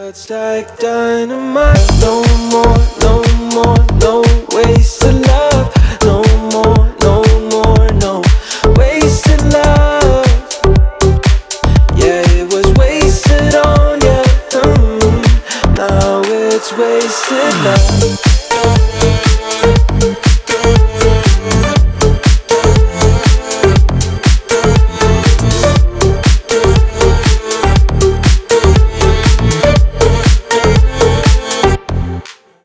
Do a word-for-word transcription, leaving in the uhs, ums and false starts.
Words like dynamite. No more, no more, no wasted love. No more, no more, no wasted love. Yeah, it was wasted on you. Mm, now it's wasted love.